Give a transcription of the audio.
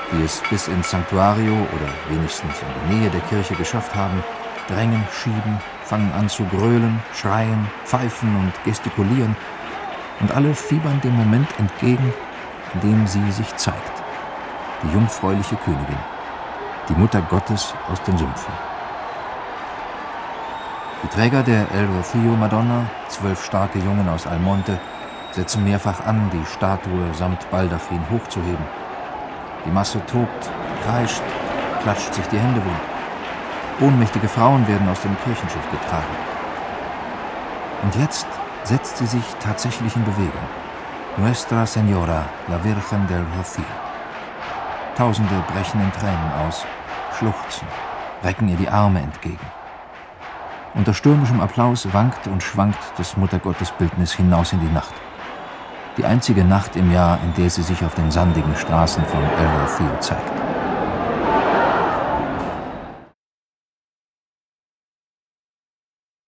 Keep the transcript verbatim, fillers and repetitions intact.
die es bis ins Sanktuario oder wenigstens in die Nähe der Kirche geschafft haben, drängen, schieben, fangen an zu grölen, schreien, pfeifen und gestikulieren, und alle fiebern dem Moment entgegen, in dem sie sich zeigt, die jungfräuliche Königin, die Mutter Gottes aus den Sümpfen. Die Träger der El Rocío-Madonna, zwölf starke Jungen aus Almonte, setzen mehrfach an, die Statue samt Baldachin hochzuheben. Die Masse tobt, kreischt, klatscht sich die Hände wund. Ohnmächtige Frauen werden aus dem Kirchenschiff getragen. Und jetzt setzt sie sich tatsächlich in Bewegung. Nuestra Señora, la Virgen del Rocío. Tausende brechen in Tränen aus, schluchzen, recken ihr die Arme entgegen. Unter stürmischem Applaus wankt und schwankt das Muttergottesbildnis hinaus in die Nacht. Die einzige Nacht im Jahr, in der sie sich auf den sandigen Straßen von El Rocío zeigt.